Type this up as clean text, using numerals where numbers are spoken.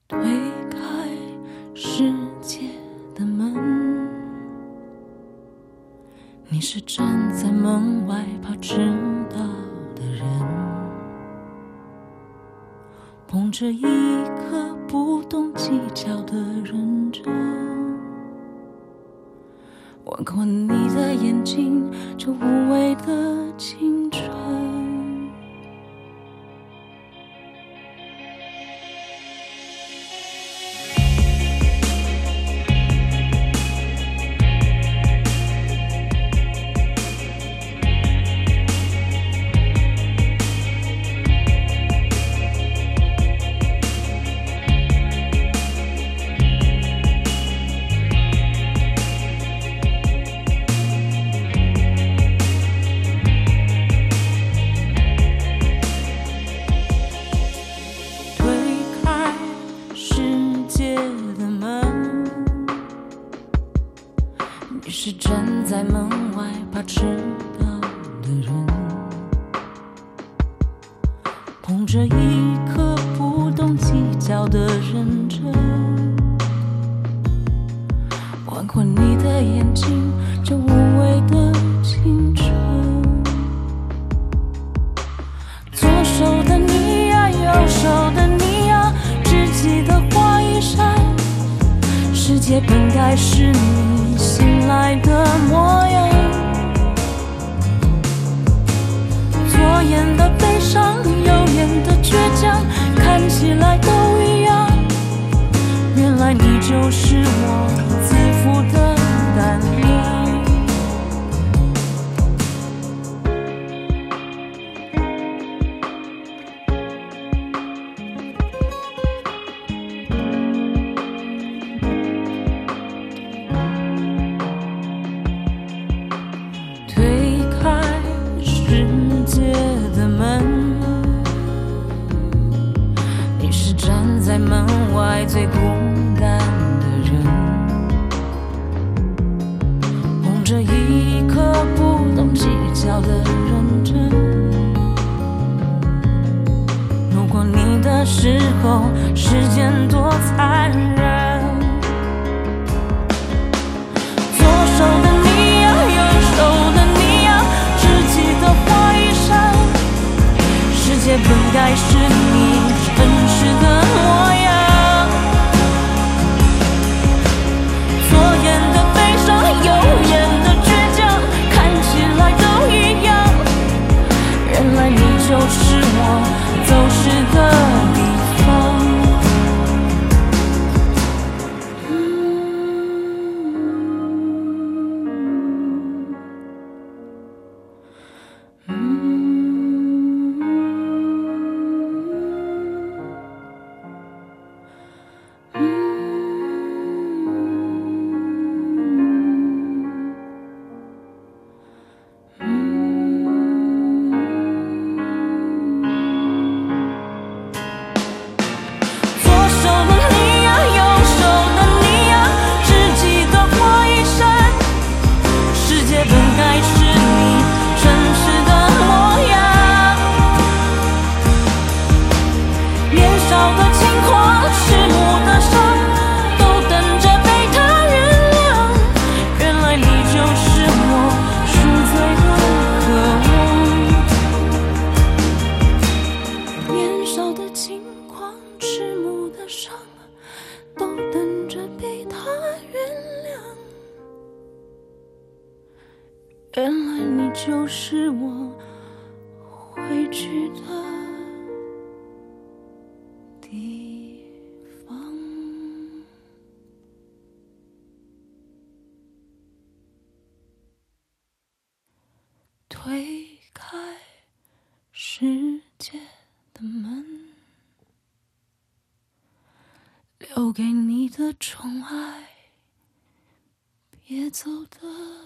推开世界的门，你是站在门外怕迟到的人，捧着一颗不懂计较的认真，吻过你的眼睛，这无畏的青春。你是站在门外怕迟到的人，捧着一颗不懂计较的认真，吻过你的眼睛，这无畏的青春。左手的你呀，右手的你呀，只记得花一扇，世界本该是你醒来的模样，左眼的悲伤，右眼的倔强，看起来都一样，原来你就是我自负的胆量。在门外最孤单的人，捧着一颗不懂计较的认真，路过你的时候，时间多残忍。左手的你呀，右手的你呀，只记得花一扇，世界本该是你真实的模样，左眼的悲伤，右眼的倔强，看起来都一样，原来你就是我走失的地方。原来你就是我会去的地方。推开世界的门，留给你的宠爱，别走的